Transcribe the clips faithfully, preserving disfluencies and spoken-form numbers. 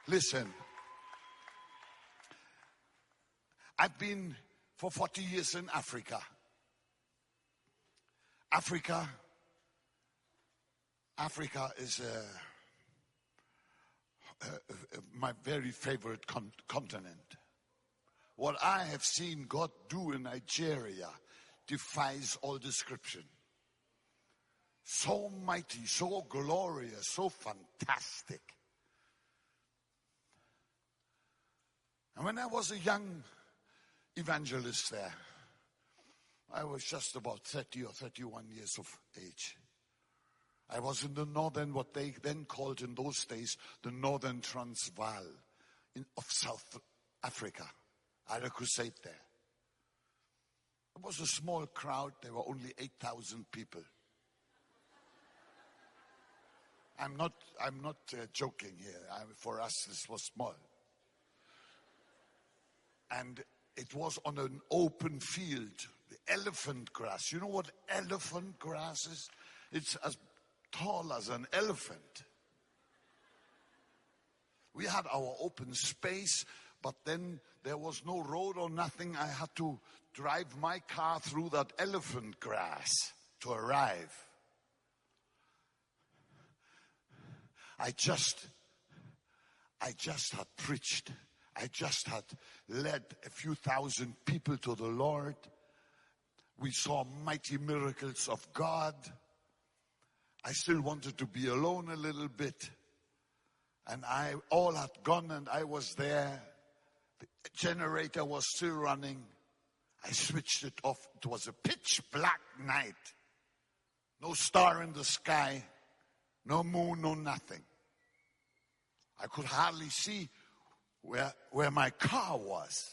Listen. I've been for forty years in Africa. Africa, Africa is uh, uh, uh, my very favorite con- continent. What I have seen God do in Nigeria defies all description. So mighty, so glorious, so fantastic. And when I was a young evangelist there, I was just about thirty or thirty-one years of age. I was in the northern, what they then called in those days, the northern Transvaal in, of South Africa. I had a crusade there. It was a small crowd. There were only eight thousand people. I'm not, I'm not uh, joking here. I, for us, this was small. And it was on an open field, the elephant grass. You know what elephant grass is? It's as tall as an elephant. We had our open space, but then there was no road or nothing. I had to drive my car through that elephant grass to arrive. I just, I just had preached. I just had led a few thousand people to the Lord. We saw mighty miracles of God. I still wanted to be alone a little bit. And I all had gone and I was there. The generator was still running. I switched it off. It was a pitch black night. No star in the sky. No moon, no nothing. I could hardly see where, where my car was.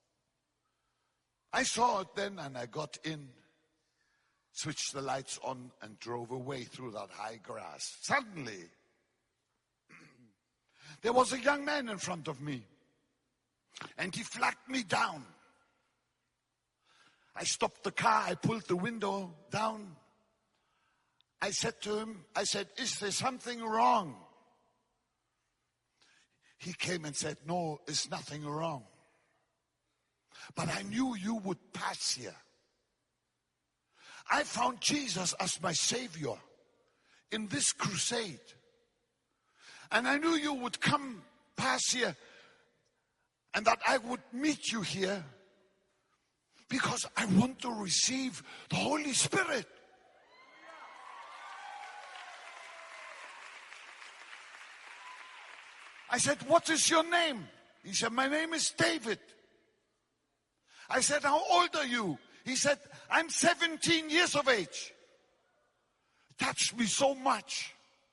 I saw it then and I got in, switched the lights on and drove away through that high grass. Suddenly, there was a young man in front of me and he flagged me down. I stopped the car, I pulled the window down. I said to him, I said, is there something wrong? He came and said, no, there's nothing wrong. But I knew you would pass here. I found Jesus as my Savior in this crusade. And I knew you would come pass here and that I would meet you here because I want to receive the Holy Spirit. I said, what is your name? He said, my name is David. I said, how old are you? He said, I'm seventeen years of age. It touched me so much.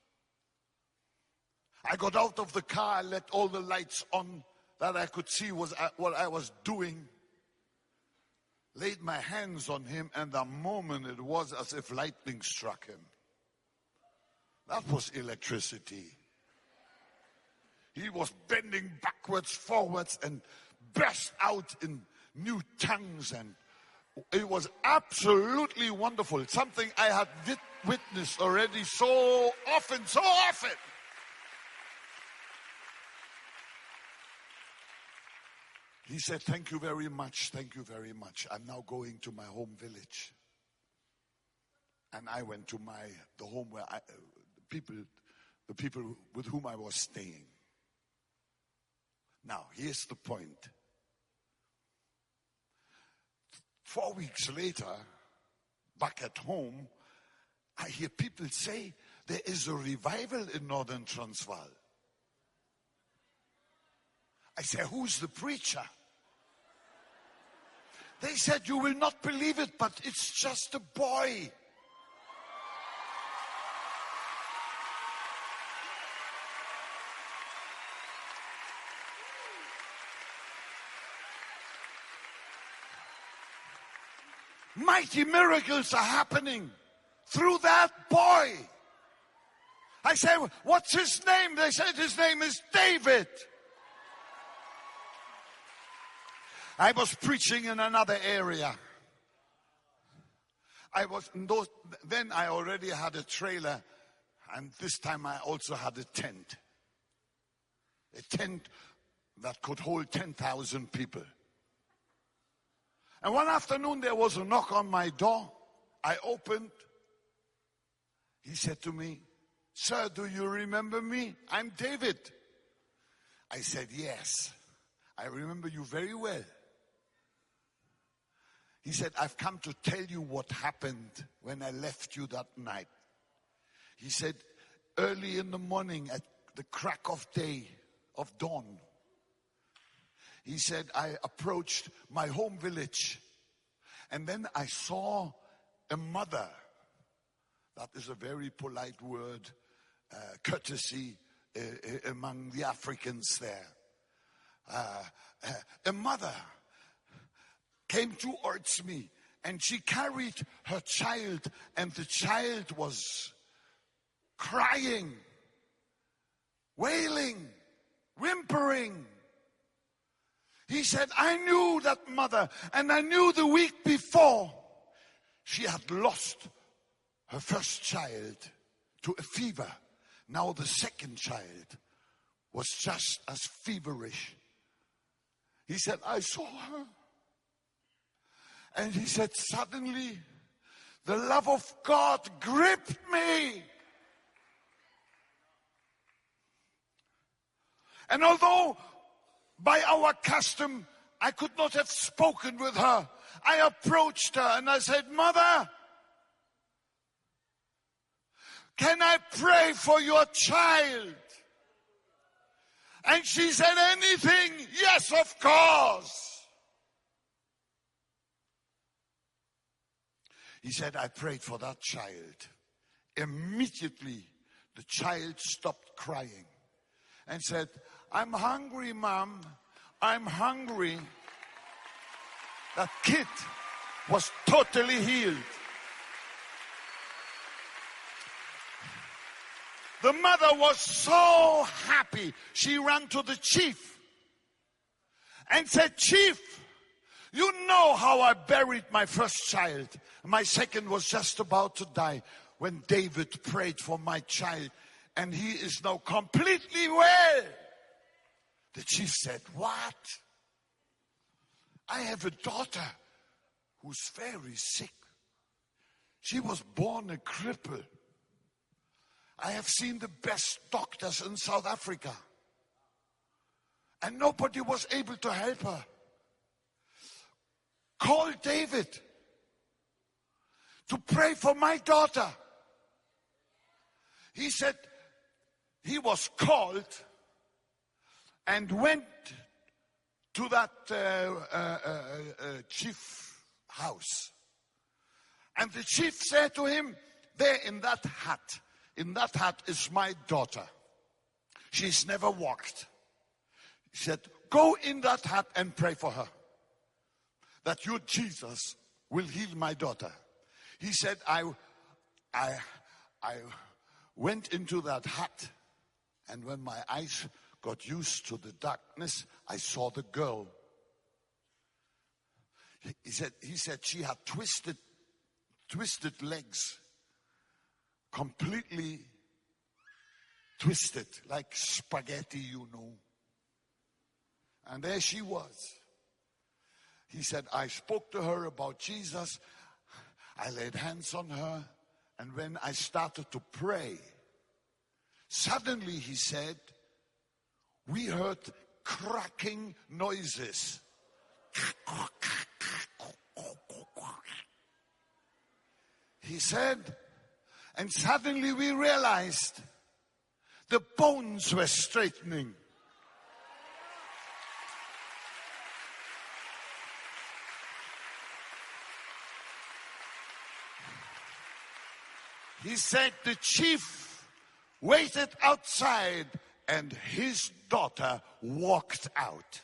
I got out of the car, I let all the lights on that I could see was what I was doing. Laid my hands on him, and the moment it was as if lightning struck him. That was electricity. He was bending backwards, forwards, and burst out in new tongues. And it was absolutely wonderful. Something I had wit- witnessed already so often, so often. He said, thank you very much, thank you very much. I'm now going to my home village. And I went to my the home where I, the people, the people with whom I was staying. Now, here's the point. Four weeks later, back at home, I hear people say there is a revival in Northern Transvaal. I say, who's the preacher? They said, you will not believe it, but it's just a boy. Mighty miracles are happening through that boy. I say, what's his name? They said his name is David. I was preaching in another area. I was in those, then I already had a trailer, and this time I also had a tent. A a tent that could hold ten thousand people. And one afternoon there was a knock on my door. I opened. He said to me, "Sir, do you remember me? I'm David." I said, "Yes, I remember you very well." He said, "I've come to tell you what happened when I left you that night." He said, "Early in the morning at the crack of day, of dawn," he said, "I approached my home village, and then I saw a mother." That is a very polite word, uh, courtesy uh, uh, among the Africans there. Uh, uh, a mother came towards me, and she carried her child, and the child was crying, wailing, whimpering. He said, "I knew that mother, and I knew the week before she had lost her first child to a fever. Now the second child was just as feverish." He said, "I saw her." And he said, "Suddenly the love of God gripped me. And although by our custom I could not have spoken with her, I approached her and I said, 'Mother, can I pray for your child?' And she said, 'Anything? Yes, of course.' He said, I prayed for that child. Immediately, the child stopped crying and said, 'I'm hungry, Mom. I'm hungry.' That kid was totally healed. The mother was so happy. She ran to the chief and said, 'Chief, you know how I buried my first child. My second was just about to die when David prayed for my child, and he is now completely well.' The chief said, 'What? I have a daughter who's very sick. She was born a cripple. I have seen the best doctors in South Africa, and nobody was able to help her. Call David to pray for my daughter.' He said he was called and went to that uh, uh, uh, uh, chief house. And the chief said to him, 'There in that hut, in that hut is my daughter. She's never walked.' He said, 'Go in that hut and pray for her, that your Jesus will heal my daughter.' He said, I, I, I went into that hut, and when my eyes got used to the darkness, I saw the girl. He said, he said she had twisted, twisted legs, completely twisted, like spaghetti, you know. And there she was. He said, I spoke to her about Jesus. I laid hands on her. And when I started to pray, suddenly, he said, we heard cracking noises. He said, and suddenly we realized the bones were straightening. He said the chief waited outside and his daughter walked out.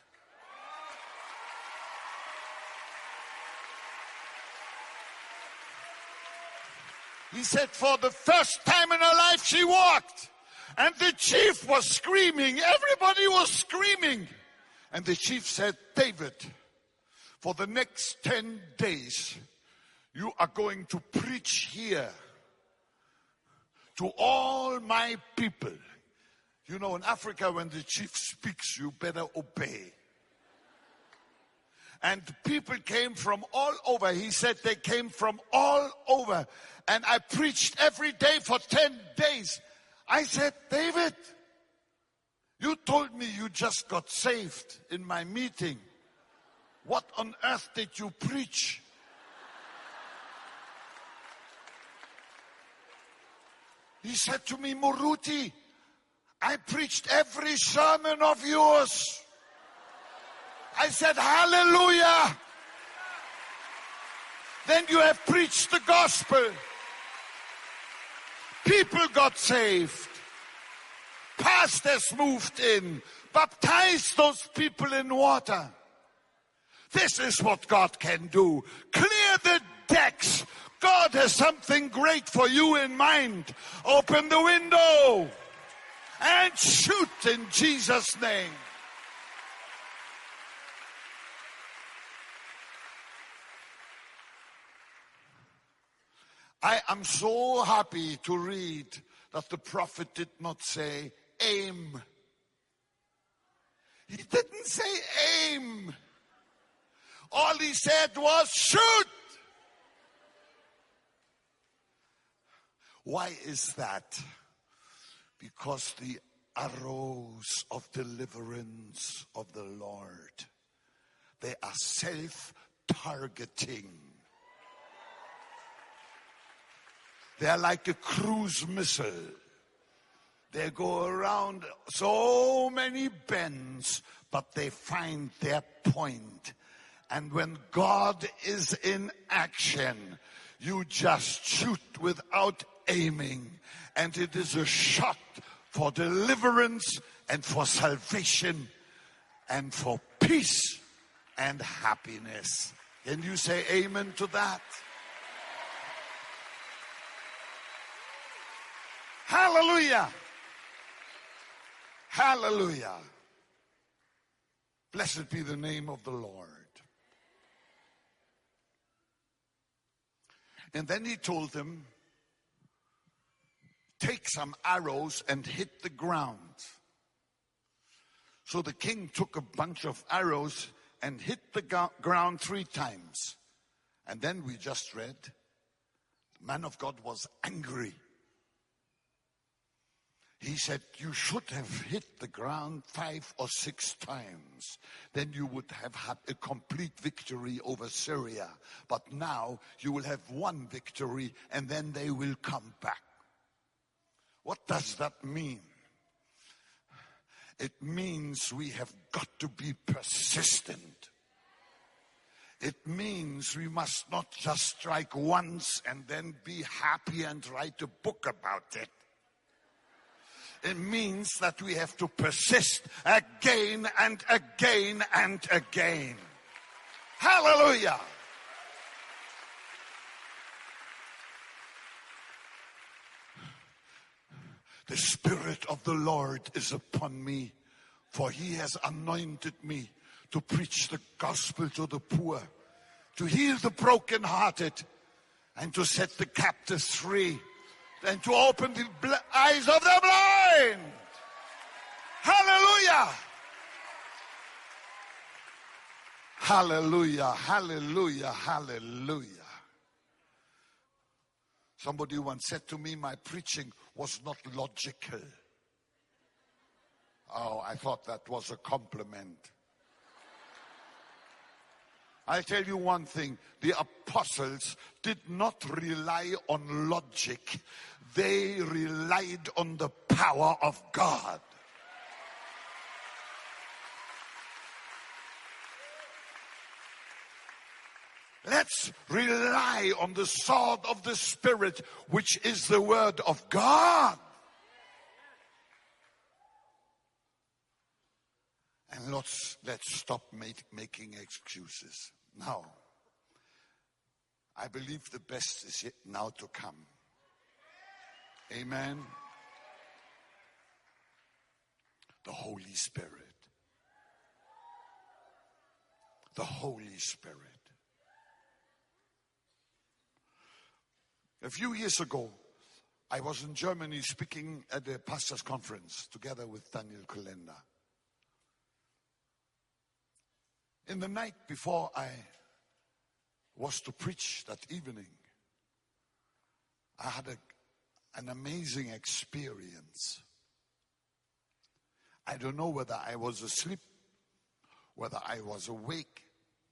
He said for the first time in her life she walked. And the chief was screaming. Everybody was screaming. And the chief said, David, for the next ten days, you are going to preach here to all my people. You know, in Africa, when the chief speaks, you better obey. And people came from all over. He said they came from all over. And I preached every day for ten days. I said, David, you told me you just got saved in my meeting. What on earth did you preach? He said to me, Muruti, I preached every sermon of yours. I said, hallelujah. Then you have preached the gospel. People got saved. Pastors moved in. Baptized those people in water. This is what God can do. Clear the decks. God has something great for you in mind. Open the window and shoot in Jesus' name. I am so happy to read that the prophet did not say aim. He didn't say aim. All he said was shoot. Why is that? Because the arrows of deliverance of the Lord, they are self-targeting. They are like a cruise missile. They go around so many bends, but they find their point. And when God is in action, you just shoot without aiming. And it is a shot for deliverance and for salvation and for peace and happiness. Can you say amen to that? Hallelujah. Hallelujah. Blessed be the name of the Lord. And then he told them, take some arrows and hit the ground. So the king took a bunch of arrows and hit the go- ground three times. And then we just read, the man of God was angry. He said, you should have hit the ground five or six times. Then you would have had a complete victory over Syria. But now you will have one victory and then they will come back. What does that mean? It means we have got to be persistent. It means we must not just strike once and then be happy and write a book about it. It means that we have to persist again and again and again. Hallelujah. The Spirit of the Lord is upon me, for he has anointed me to preach the gospel to the poor, to heal the brokenhearted, and to set the captives free, and to open the bl- eyes of the blind. Hallelujah. Hallelujah, hallelujah, hallelujah. Somebody once said to me, my preaching was not logical. Oh, I thought that was a compliment. I'll tell you one thing. The apostles did not rely on logic. They relied on the power of God. Let's rely on the sword of the Spirit, which is the word of God. And let's, let's stop make, making excuses. Now, I believe the best is yet now to come. Amen. The Holy Spirit. The Holy Spirit. A few years ago, I was in Germany speaking at a pastor's conference together with Daniel Kolenda. In the night before I was to preach that evening, I had a, an amazing experience. I don't know whether I was asleep, whether I was awake,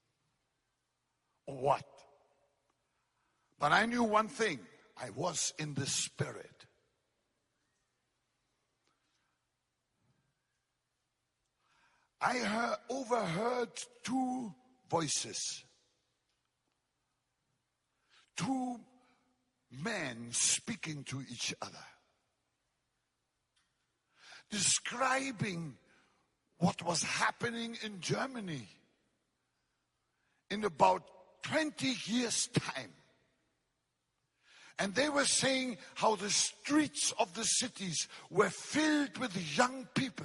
or what. But I knew one thing. I was in the Spirit. I heard, overheard two voices. Two men speaking to each other. Describing what was happening in Germany in about twenty years' time. And they were saying how the streets of the cities were filled with young people.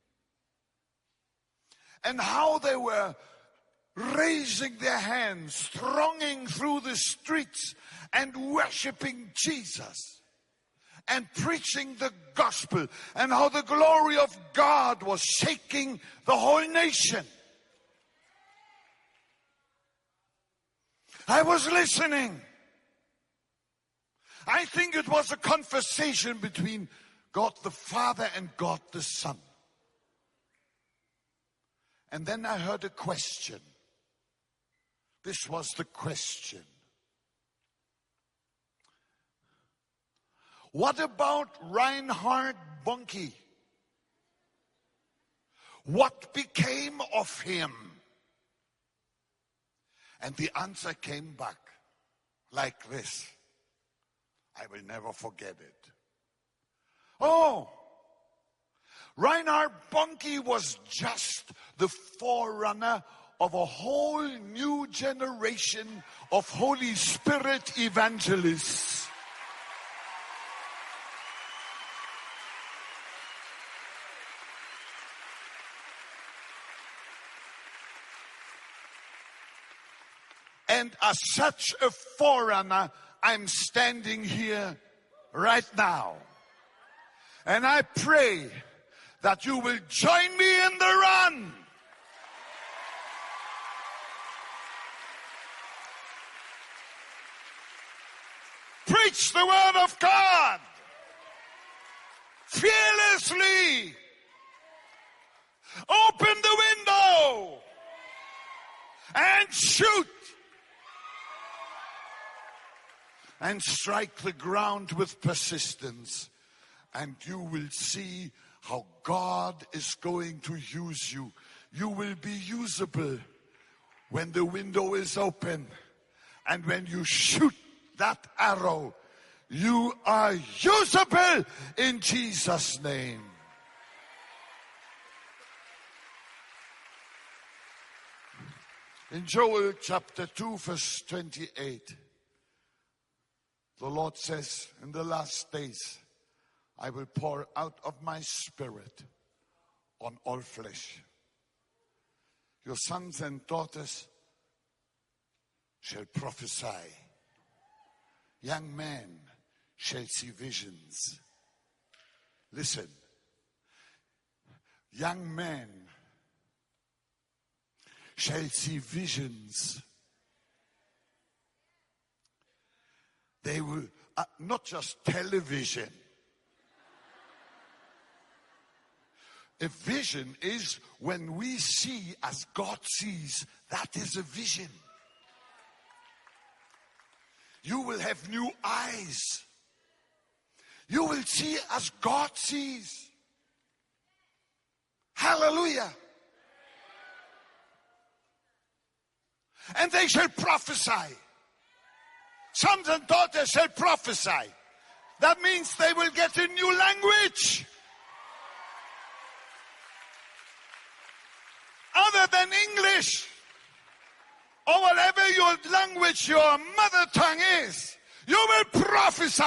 And how they were raising their hands, thronging through the streets and worshiping Jesus. And preaching the gospel. And how the glory of God was shaking the whole nation. I was listening. I think it was a conversation between God the Father and God the Son. And then I heard a question. This was the question. What about Reinhard Bonnke? What became of him? And the answer came back like this. I will never forget it. Oh, Reinhard Bonnke was just the forerunner of a whole new generation of Holy Spirit evangelists. And as such a forerunner, I'm standing here right now. And I pray that you will join me in the run. Preach the word of God fearlessly. Open the window and shoot. And strike the ground with persistence. And you will see how God is going to use you. You will be usable when the window is open. And when you shoot that arrow, you are usable in Jesus' name. In Joel chapter two, verse twenty-eight. The Lord says, in the last days, I will pour out of my Spirit on all flesh. Your sons and daughters shall prophesy. Young men shall see visions. Listen, young men shall see visions. They will, uh, not just television. A vision is when we see as God sees. That is a vision. You will have new eyes. You will see as God sees. Hallelujah. And they shall prophesy. Sons and daughters shall prophesy. That means they will get a new language. Other than English. Or whatever your language, your mother tongue is. You will prophesy.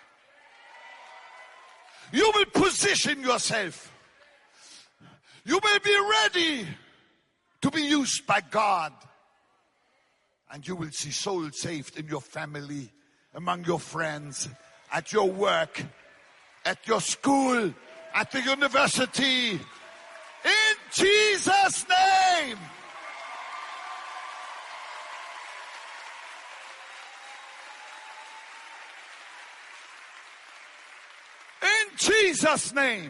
You will position yourself. You will be ready to be used by God. And you will see souls saved in your family, among your friends, at your work, at your school, at the university. In Jesus' name. In Jesus' name.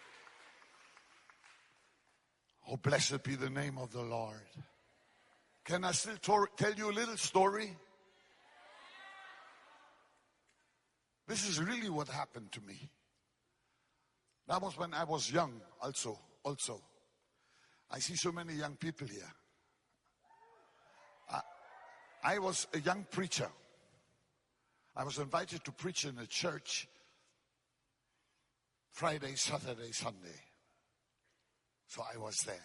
Oh, blessed be the name of the Lord. Can I still tor- tell you a little story? This is really what happened to me. That was when I was young also. Also, I see so many young people here. I, I was a young preacher. I was invited to preach in a church Friday, Saturday, Sunday. So I was there.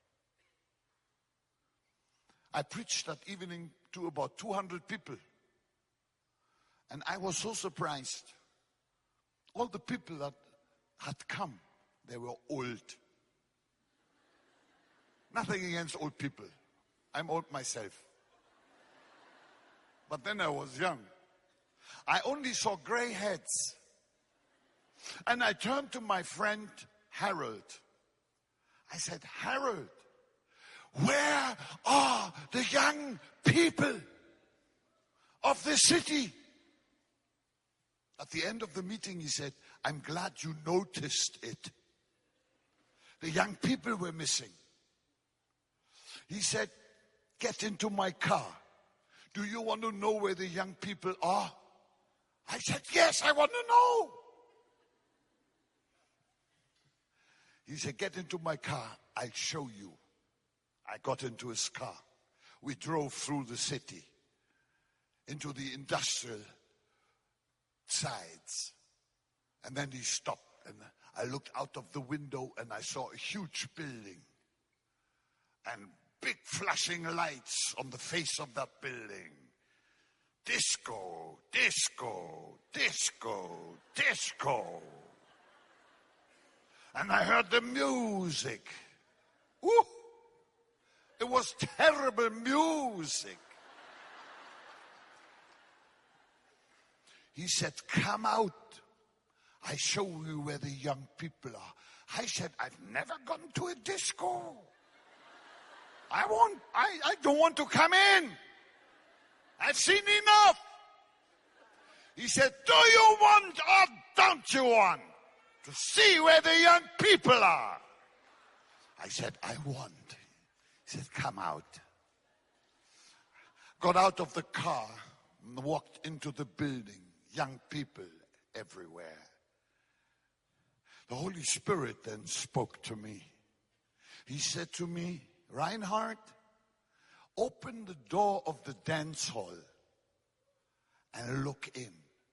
I preached that evening to about two hundred people. And I was so surprised. All the people that had come, they were old. Nothing against old people. I'm old myself. But then I was young. I only saw gray heads. And I turned to my friend Harold. I said, Harold, where are the young people of the city? At the end of the meeting, he said, I'm glad you noticed it. The young people were missing. He said, get into my car. Do you want to know where the young people are? I said, yes, I want to know. He said, get into my car. I'll show you. I got into his car. We drove through the city into the industrial sides. And then he stopped. And I looked out of the window and I saw a huge building. And big flashing lights on the face of that building. Disco, disco, disco, disco. And I heard the music. Woo! It was terrible music. He said, come out. I show you where the young people are. I said, I've never gone to a disco. I won't, I, I don't want to come in. I've seen enough. He said, do you want or don't you want to see where the young people are? I said, I want. He said, come out. Got out of the car and walked into the building. Young people everywhere. The Holy Spirit then spoke to me. He said to me, Reinhard, open the door of the dance hall and look in.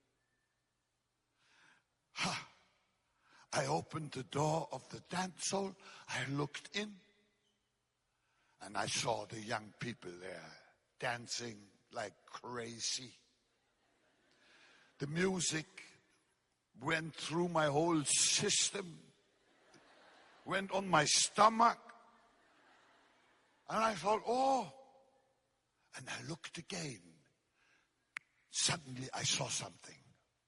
Ha! I opened the door of the dance hall, I looked in, and I saw the young people there dancing like crazy. The music went through my whole system, went on my stomach. And I thought, oh. And I looked again. Suddenly I saw something.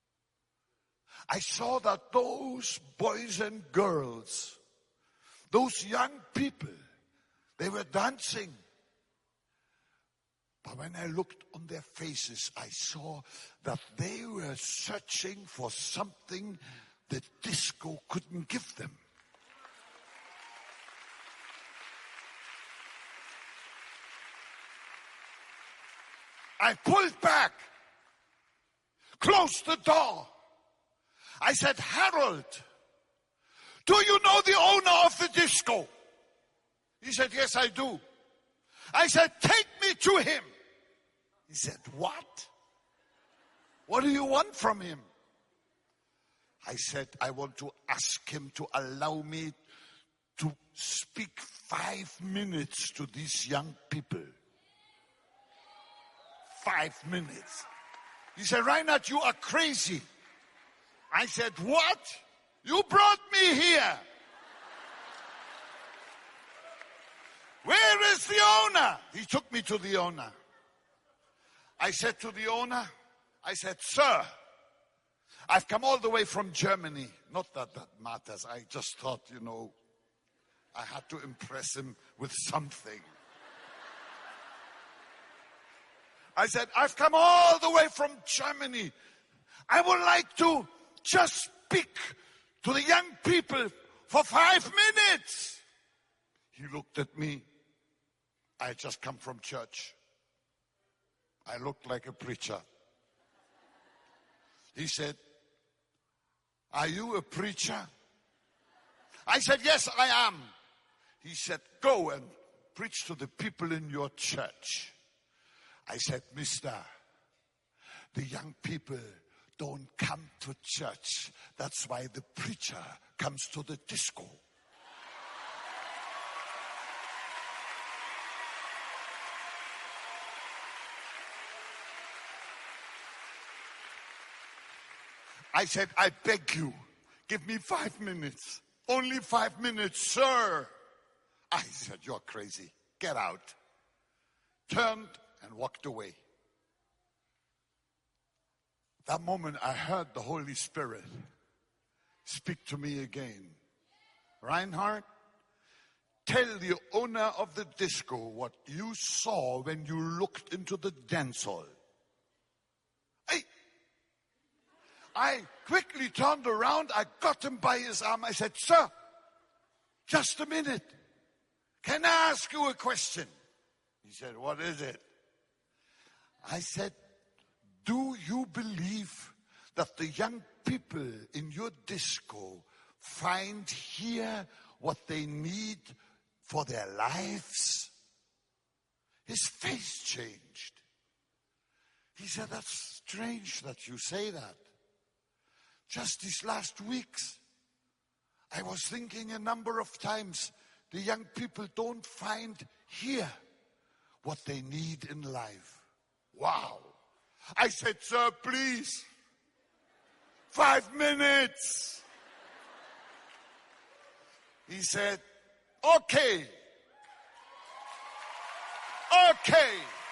I saw that those boys and girls, those young people, they were dancing. But when I looked on their faces, I saw that they were searching for something that disco couldn't give them. I pulled back, closed the door. I said, Harold, do you know the owner of the disco? He said, yes, I do. I said, take me to him. He said, what? What do you want from him? I said, I want to ask him to allow me to speak five minutes to these young people. Five minutes. He said, Reinhard, you are crazy. I said, what? You brought me here. Where is the owner? He took me to the owner. I said to the owner, I said, sir, I've come all the way from Germany. Not that that matters. I just thought, you know, I had to impress him with something. I said, I've come all the way from Germany. I would like to just speak to the young people for five minutes. He looked at me. I had just come from church. I looked like a preacher. He said, are you a preacher? I said, yes, I am. He said, go and preach to the people in your church. I said, mister, the young people don't come to church. That's why the preacher comes to the disco. I said, I beg you, give me five minutes. Only five minutes, sir. I said, you're crazy. Get out. Turned and walked away. That moment I heard the Holy Spirit speak to me again. Reinhard, tell the owner of the disco what you saw when you looked into the dance hall. Hey! I quickly turned around. I got him by his arm. I said, sir, just a minute. Can I ask you a question? He said, what is it? I said, do you believe that the young people in your disco find here what they need for their lives? His face changed. He said, that's strange that you say that. Just these last weeks, I was thinking a number of times, the young people don't find here what they need in life. Wow. I said, sir, please, five minutes. He said, okay. Okay.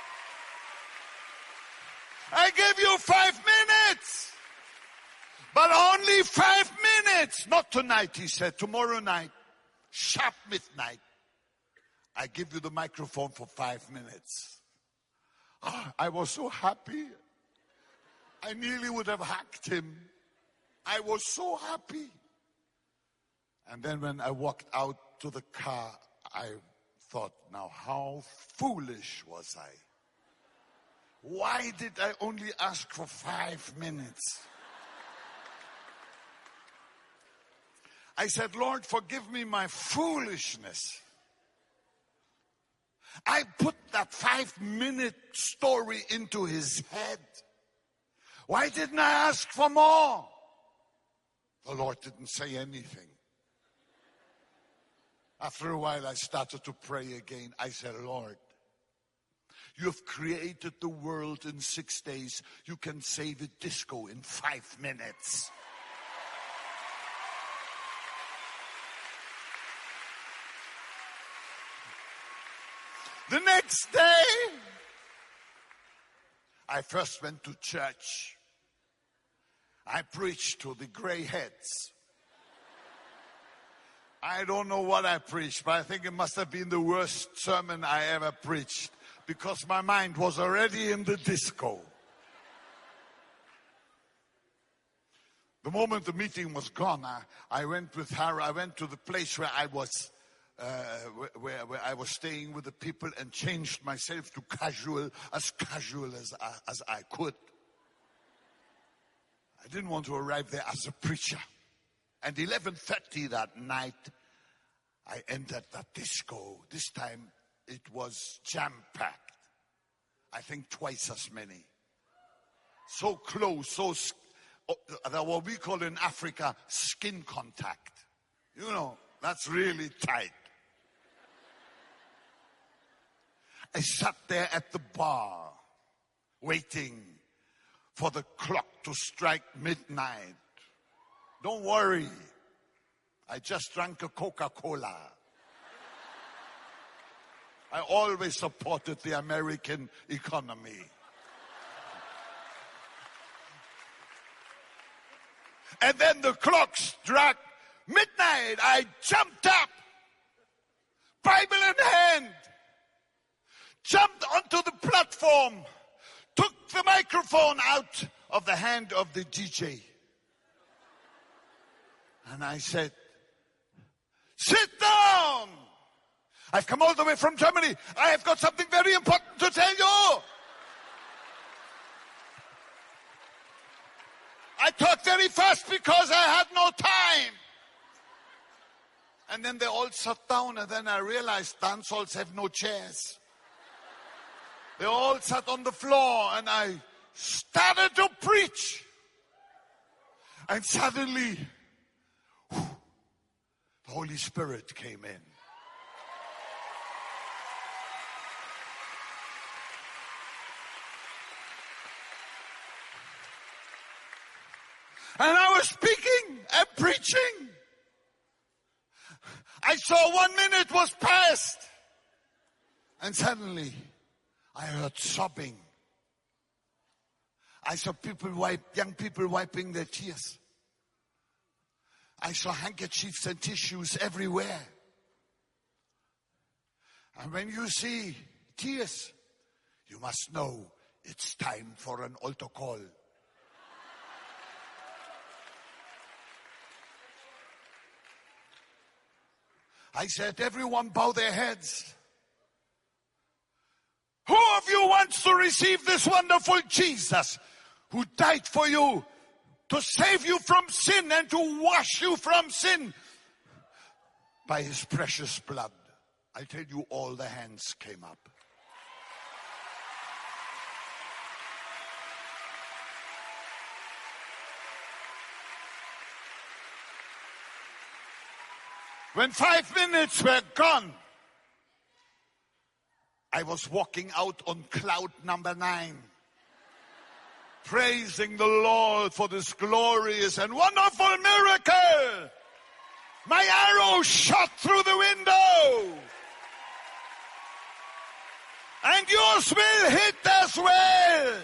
I give you five minutes. But only five minutes. Not tonight, he said. Tomorrow night, sharp midnight. I give you the microphone for five minutes. Oh, I was so happy. I nearly would have hacked him. I was so happy. And then when I walked out to the car, I thought, now how foolish was I? Why did I only ask for five minutes? I said, Lord, forgive me my foolishness. I put that five-minute story into his head. Why didn't I ask for more? The Lord didn't say anything. After a while, I started to pray again. I said, Lord, you have created the world in six days. You can save a disco in five minutes. The next day, I first went to church. I preached to the gray heads. I don't know what I preached, but I think it must have been the worst sermon I ever preached because my mind was already in the disco. The moment the meeting was gone, I, I went with her. I went to the place where I was Uh, where, where I was staying with the people and changed myself to casual, as casual as I, as I could. I didn't want to arrive there as a preacher. And eleven thirty that night, I entered that disco. This time it was jam-packed. I think twice as many. So close, so uh, what we call in Africa skin contact. You know, that's really tight. I sat there at the bar, waiting for the clock to strike midnight. Don't worry, I just drank a Coca-Cola. I always supported the American economy. And then the clock struck midnight. I jumped up, Bible in hand, jumped onto the platform, took the microphone out of the hand of the D J. And I said, sit down. I've come all the way from Germany. I have got something very important to tell you. I talked very fast because I had no time. And then they all sat down, and then I realized dance halls have no chairs. They all sat on the floor, and I started to preach. And suddenly, whew, the Holy Spirit came in. And I was speaking and preaching. I saw one minute was past. And suddenly, I heard sobbing. I saw people wipe, young people wiping their tears. I saw handkerchiefs and tissues everywhere. And when you see tears, you must know it's time for an altar call. I said, everyone bow their heads. Who of you wants to receive this wonderful Jesus who died for you to save you from sin and to wash you from sin by his precious blood? I tell you, all the hands came up. When five minutes were gone, I was walking out on cloud number nine, praising the Lord for this glorious and wonderful miracle. My arrow shot through the window. And yours will hit as well.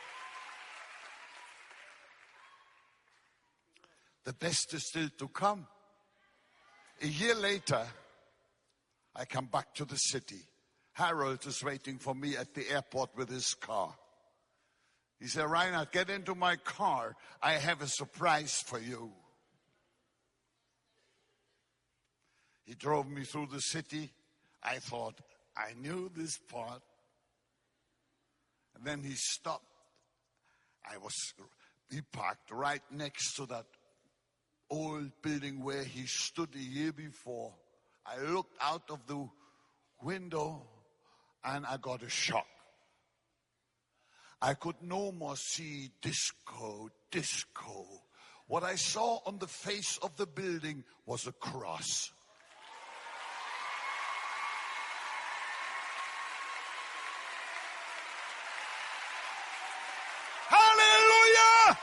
The best is still to come. A year later, I come back to the city. Harold is waiting for me at the airport with his car. He said, Reinhard, get into my car. I have a surprise for you. He drove me through the city. I thought, I knew this part. And then he stopped. I was, he parked right next to that old building where he stood a year before. I looked out of the window and I got a shock. I could no more see disco, disco. What I saw on the face of the building was a cross. Hallelujah!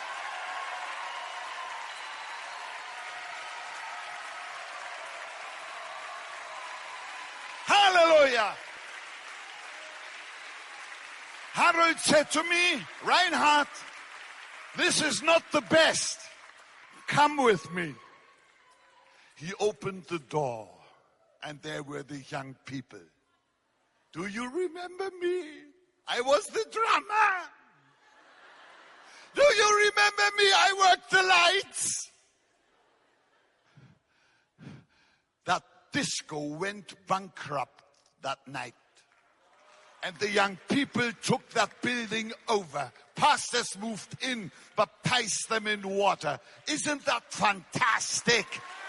Hallelujah! Harold said to me, Reinhard, this is not the best. Come with me. He opened the door, and there were the young people. Do you remember me? I was the drummer. Do you remember me? I worked the lights. That disco went bankrupt that night. And the young people took that building over. Pastors moved in, baptized them in water. Isn't that fantastic?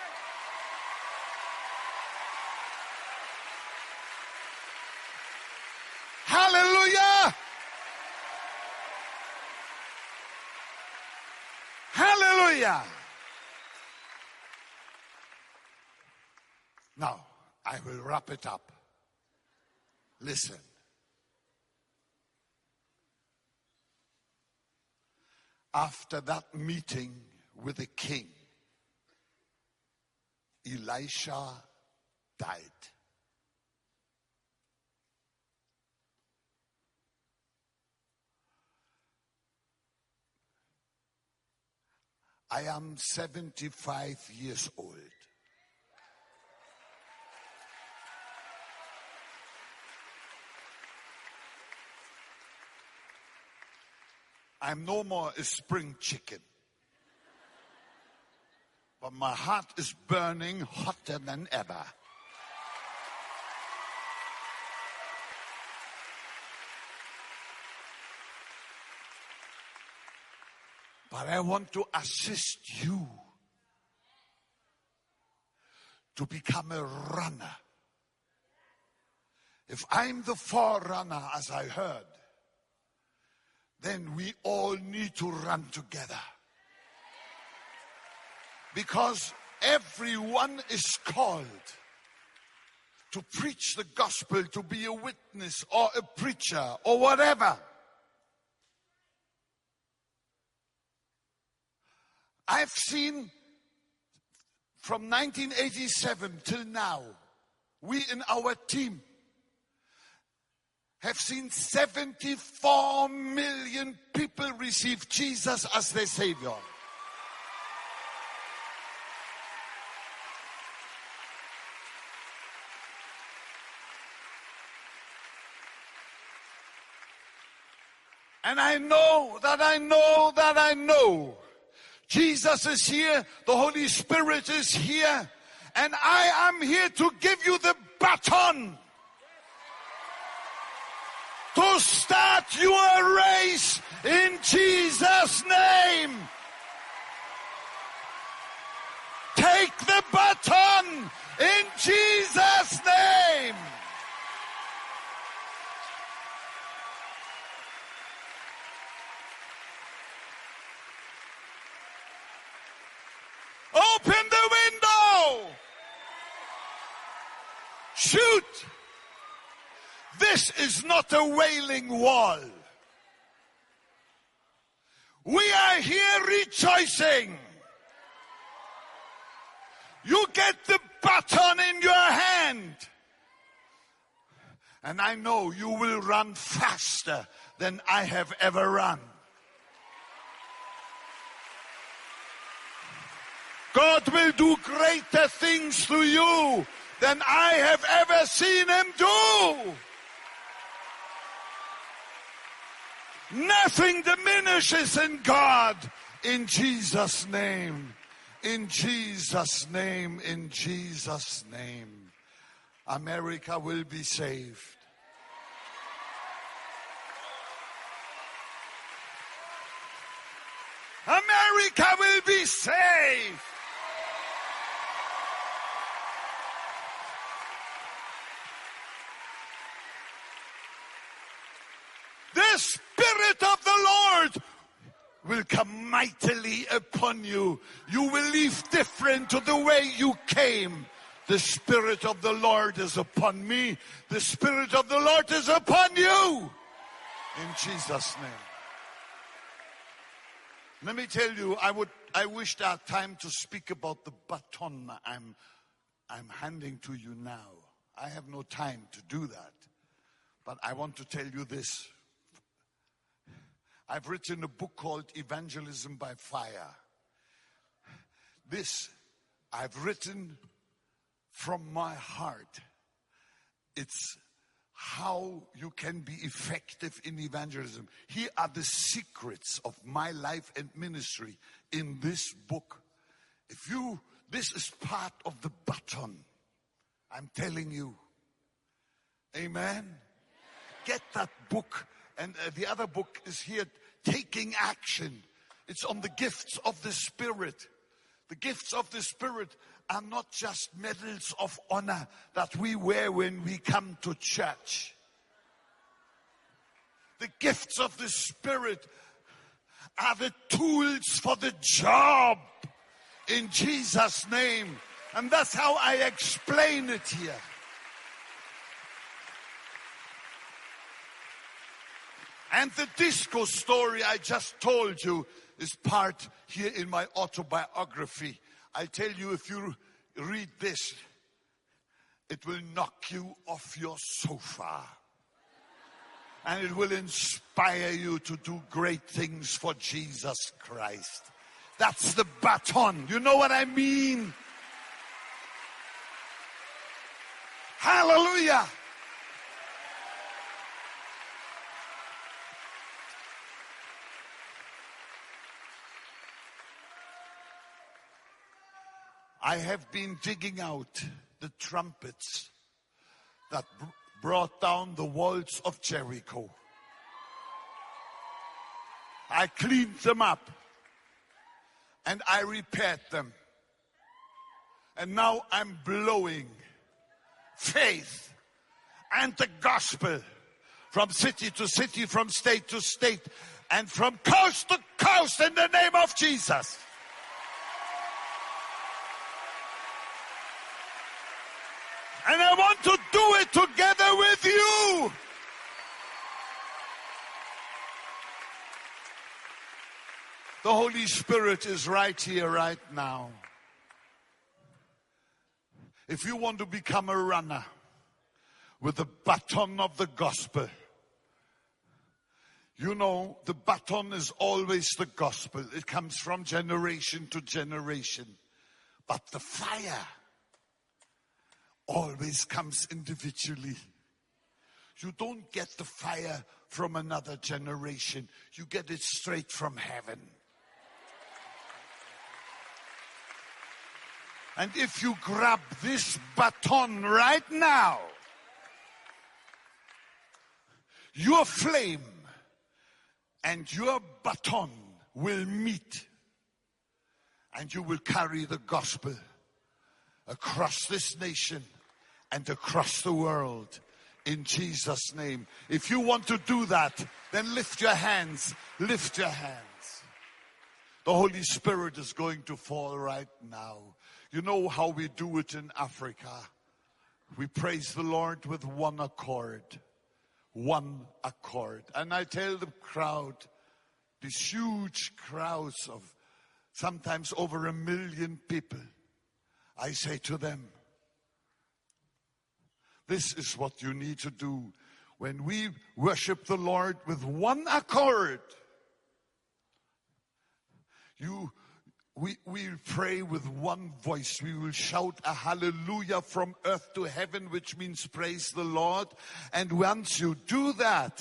Hallelujah! Hallelujah! Now, I will wrap it up. Listen. After that meeting with the king, Elisha died. I am seventy-five years old. I'm no more a spring chicken. But my heart is burning hotter than ever. But I want to assist you to become a runner. If I'm the forerunner, as I heard, then we all need to run together. Because everyone is called to preach the gospel, to be a witness or a preacher or whatever. I've seen from nineteen eighty-seven till now, we in our team have seen seventy-four million people receive Jesus as their Savior. And I know that I know that I know Jesus is here, the Holy Spirit is here, and I am here to give you the baton to start your race in Jesus' name. Take the baton in Jesus' name. Open the window. Shoot. This is not a wailing wall. We are here rejoicing. You get the baton in your hand. And I know you will run faster than I have ever run. God will do greater things through you than I have ever seen him do. Nothing diminishes in God. In Jesus' name. In Jesus' name. In Jesus' name. America will be saved. America will be saved. The Spirit of the Lord will come mightily upon you. You will leave different to the way you came. The Spirit of the Lord is upon me. The Spirit of the Lord is upon you. In Jesus' name. Let me tell you, I would, I wish I had time to speak about the baton I'm, I'm handing to you now. I have no time to do that. But I want to tell you this. I've written a book called Evangelism by Fire. This I've written from my heart. It's how you can be effective in evangelism. Here are the secrets of my life and ministry in this book. If you, this is part of the baton. I'm telling you. Amen. Get that book. And uh, the other book is here, Taking Action. It's on the gifts of the Spirit. The gifts of the Spirit are not just medals of honor that we wear when we come to church. The gifts of the Spirit are the tools for the job in Jesus' name. And that's how I explain it here. And the disco story I just told you is part here in my autobiography. I tell you, if you read this, it will knock you off your sofa. And it will inspire you to do great things for Jesus Christ. That's the baton. You know what I mean? Hallelujah. I have been digging out the trumpets that br- brought down the walls of Jericho. I cleaned them up and I repaired them. And now I'm blowing faith and the gospel from city to city, from state to state, and from coast to coast in the name of Jesus. And I want to do it together with you. The Holy Spirit is right here, right now. If you want to become a runner with the baton of the gospel, you know, the baton is always the gospel. It comes from generation to generation. But the fire always comes individually. You don't get the fire from another generation. You get it straight from heaven. And if you grab this baton right now, your flame and your baton will meet. And you will carry the gospel across this nation and across the world in Jesus' name. If you want to do that, then lift your hands. Lift your hands. The Holy Spirit is going to fall right now. You know how we do it in Africa. We praise the Lord with one accord. One accord. And I tell the crowd, these huge crowds of sometimes over a million people, I say to them, this is what you need to do. When we worship the Lord with one accord, you We will pray with one voice. We will shout a hallelujah from earth to heaven, which means praise the Lord. And once you do that,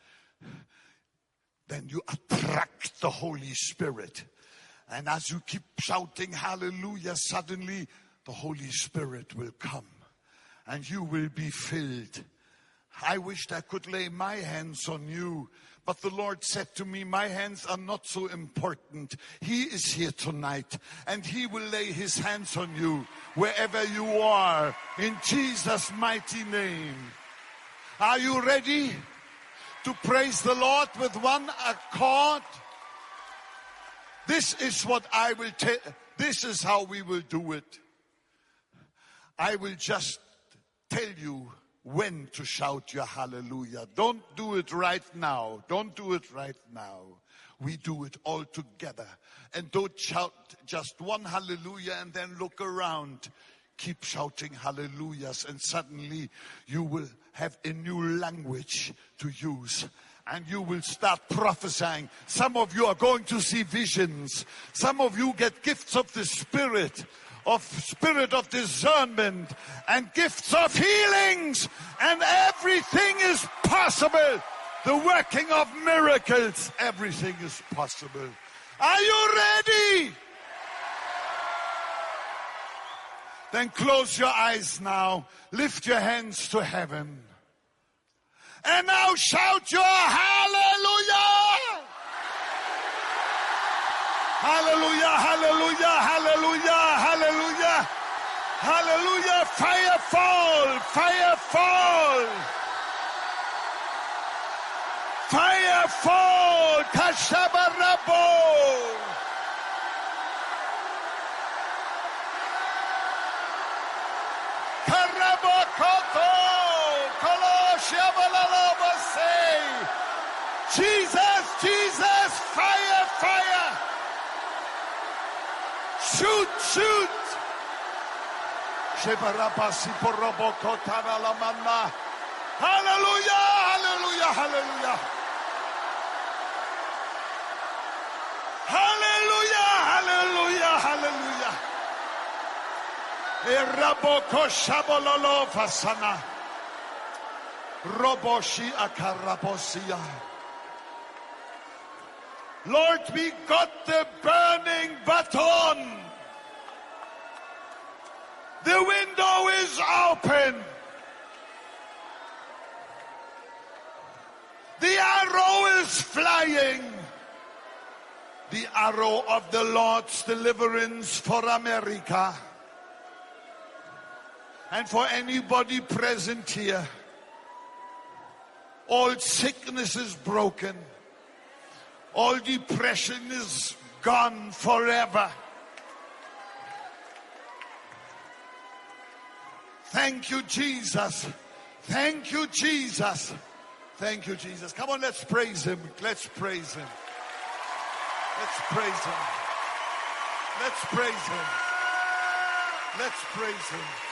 then you attract the Holy Spirit. And as you keep shouting hallelujah, suddenly the Holy Spirit will come and you will be filled. I wished I could lay my hands on you, but the Lord said to me, my hands are not so important. He is here tonight, and He will lay His hands on you wherever you are, in Jesus' mighty name. Are you ready to praise the Lord with one accord? This is what I will tell. This is how we will do it. I will just tell you when to shout your hallelujah. Don't do it right now. Don't do it right now. We do it all together. And don't shout just one hallelujah and then look around. Keep shouting hallelujahs, and suddenly you will have a new language to use. And you will start prophesying. Some of you are going to see visions. Some of you get gifts of the Spirit. Of spirit of discernment and gifts of healings, and everything is possible. The working of miracles, everything is possible. Are you ready? Then close your eyes now. Lift your hands to heaven. And now shout your hallelujah. Hallelujah, hallelujah, hallelujah, hallelujah, hallelujah. Fire fall, fire fall. Fire fall, Kashabarabo. Karabokoto, Koloshabalalabase. Jesus, Jesus, fire, fire. Shoot, shoot. Hallelujah, hallelujah, hallelujah. Hallelujah, hallelujah. Hallelujah. Eraboko shabololo fasana. Roboshi akarabosia. Lord, we got the burning baton. The window is open. The arrow is flying. The arrow of the Lord's deliverance for America. And for anybody present here, all sickness is broken. All depression is gone forever. Thank you, Jesus. Thank you, Jesus. Thank you, Jesus. Come on, let's praise him. Let's praise him. Let's praise him. Let's praise him. Let's praise him.